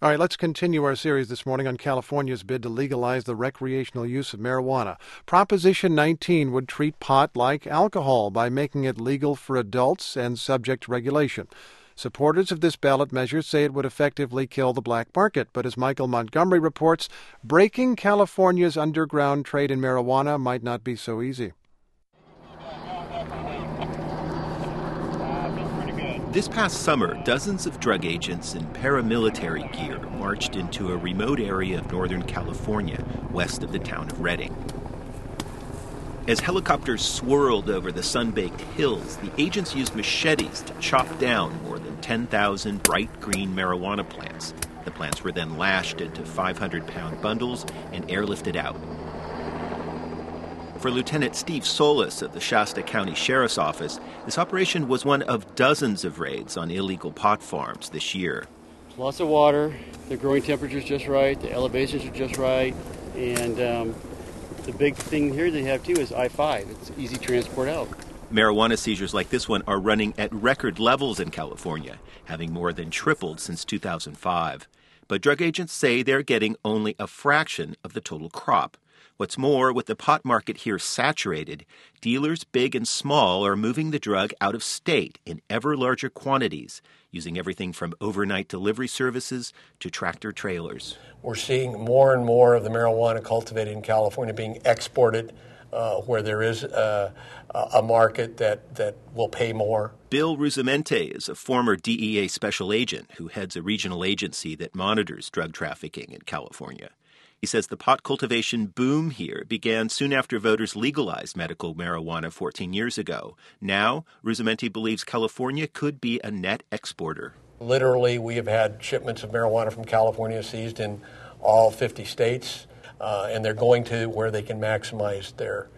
All right, let's continue our series this morning on California's bid to legalize the recreational use of marijuana. Proposition 19 would treat pot like alcohol by making it legal for adults and subject to regulation. Supporters of this ballot measure say it would effectively kill the black market, but as Michael Montgomery reports, breaking California's underground trade in marijuana might not be so easy. This past summer, dozens of drug agents in paramilitary gear marched into a remote area of Northern California, west of the town of Redding. As helicopters swirled over the sun-baked hills, the agents used machetes to chop down more than 10,000 bright green marijuana plants. The plants were then lashed into 500-pound bundles and airlifted out. For Lieutenant Steve Solis of the Shasta County Sheriff's Office, this operation was one of dozens of raids on illegal pot farms this year. Lots of water, the growing temperature's just right, the elevations are just right, and the big thing here they have too is I-5. It's easy transport out. Marijuana seizures like this one are running at record levels in California, having more than tripled since 2005. But drug agents say they're getting only a fraction of the total crop. What's more, with the pot market here saturated, dealers big and small are moving the drug out of state in ever larger quantities, using everything from overnight delivery services to tractor trailers. We're seeing more and more of the marijuana cultivated in California being exported, where there is a market that will pay more. Bill Rusamente is a former DEA special agent who heads a regional agency that monitors drug trafficking in California. He says the pot cultivation boom here began soon after voters legalized medical marijuana 14 years ago. Now, Rusamente believes California could be a net exporter. Literally, we have had shipments of marijuana from California seized in all 50 states, and they're going to where they can maximize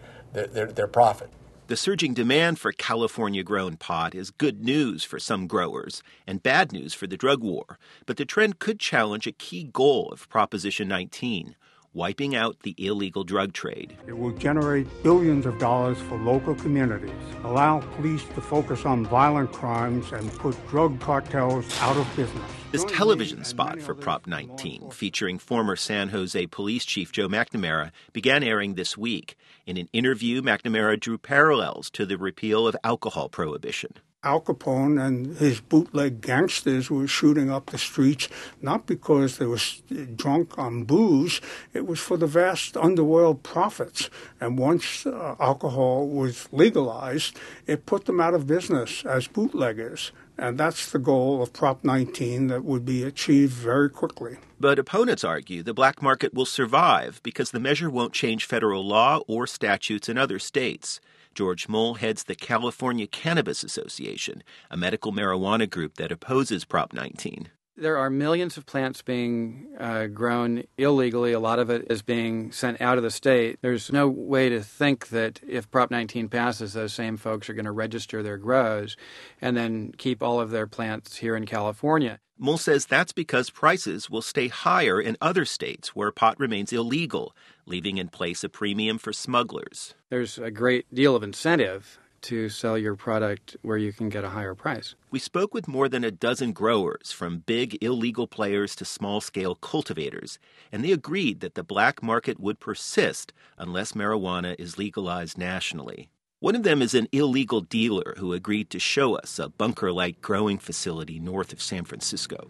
their profit. The surging demand for California-grown pot is good news for some growers and bad news for the drug war. But the trend could challenge a key goal of Proposition 19, wiping out the illegal drug trade. It will generate billions of dollars for local communities, allow police to focus on violent crimes, and put drug cartels out of business. This television spot for Prop 19, featuring former San Jose Police Chief Joe McNamara, began airing this week. In an interview, McNamara drew parallels to the repeal of alcohol prohibition. Al Capone and his bootleg gangsters were shooting up the streets, not because they were drunk on booze, it was for the vast underworld profits. And once alcohol was legalized, it put them out of business as bootleggers. And that's the goal of Prop 19 that would be achieved very quickly. But opponents argue the black market will survive because the measure won't change federal law or statutes in other states. George Mull heads the California Cannabis Association, a medical marijuana group that opposes Prop 19. There are millions of plants being grown illegally. A lot of it is being sent out of the state. There's no way to think that if Prop 19 passes, those same folks are going to register their grows and then keep all of their plants here in California. Mull says that's because prices will stay higher in other states where pot remains illegal, leaving in place a premium for smugglers. There's a great deal of incentive to sell your product where you can get a higher price. We spoke with more than a dozen growers, from big illegal players to small-scale cultivators, and they agreed that the black market would persist unless marijuana is legalized nationally. One of them is an illegal dealer who agreed to show us a bunker-like growing facility north of San Francisco.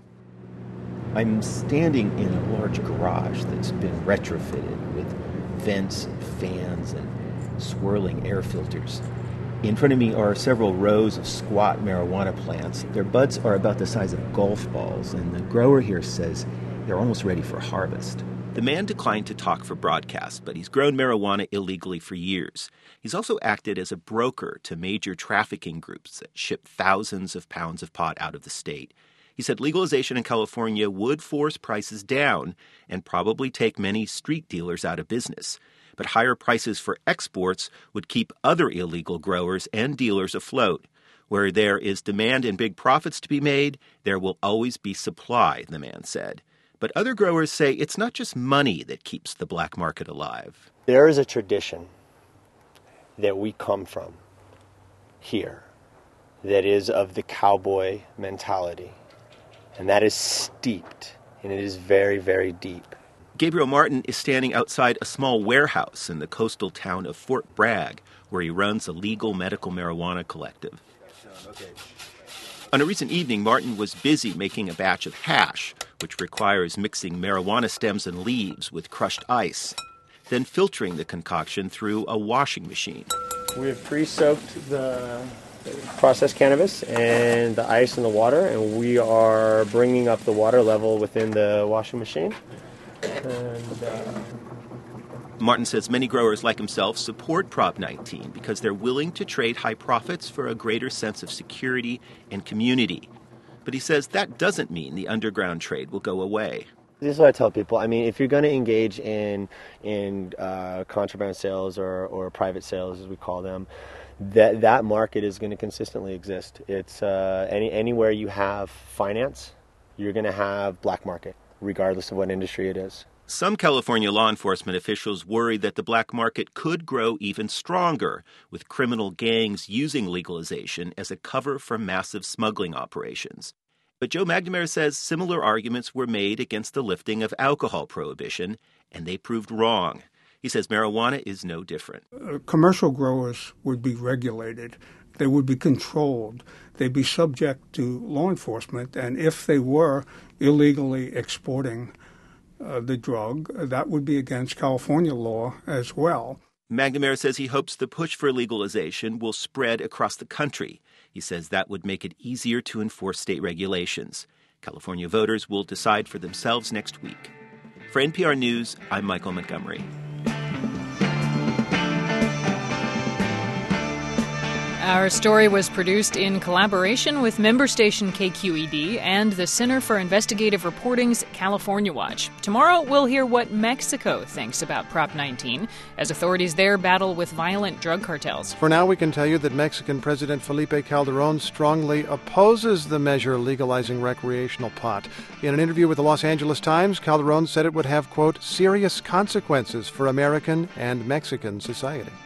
I'm standing in a large garage that's been retrofitted with vents and fans and swirling air filters. In front of me are several rows of squat marijuana plants. Their buds are about the size of golf balls, and the grower here says they're almost ready for harvest. The man declined to talk for broadcast, but he's grown marijuana illegally for years. He's also acted as a broker to major trafficking groups that ship thousands of pounds of pot out of the state. He said legalization in California would force prices down and probably take many street dealers out of business. But higher prices for exports would keep other illegal growers and dealers afloat. Where there is demand and big profits to be made, there will always be supply, the man said. But other growers say it's not just money that keeps the black market alive. There is a tradition that we come from here that is of the cowboy mentality, and that is steeped and it is very, very deep. Gabriel Martin is standing outside a small warehouse in the coastal town of Fort Bragg, where he runs a legal medical marijuana collective. On a recent evening, Martin was busy making a batch of hash, which requires mixing marijuana stems and leaves with crushed ice, then filtering the concoction through a washing machine. We have pre-soaked the processed cannabis and the ice and the water, and we are bringing up the water level within the washing machine. Martin says many growers like himself support Prop 19 because they're willing to trade high profits for a greater sense of security and community. But he says that doesn't mean the underground trade will go away. This is what I tell people. I mean, if you're going to engage in contraband sales or private sales, as we call them, that market is going to consistently exist. It's anywhere you have finance, you're going to have black market, regardless of what industry it is. Some California law enforcement officials worry that the black market could grow even stronger, with criminal gangs using legalization as a cover for massive smuggling operations. But Joe McNamara says similar arguments were made against the lifting of alcohol prohibition, and they proved wrong. He says marijuana is no different. Commercial growers would be regulated. They would be controlled. They'd be subject to law enforcement. And if they were illegally exporting the drug, that would be against California law as well. McNamara says he hopes the push for legalization will spread across the country. He says that would make it easier to enforce state regulations. California voters will decide for themselves next week. For NPR News, I'm Michael Montgomery. Our story was produced in collaboration with member station KQED and the Center for Investigative Reporting's California Watch. Tomorrow, we'll hear what Mexico thinks about Prop 19 as authorities there battle with violent drug cartels. For now, we can tell you that Mexican President Felipe Calderón strongly opposes the measure legalizing recreational pot. In an interview with the Los Angeles Times, Calderón said it would have, quote, serious consequences for American and Mexican society.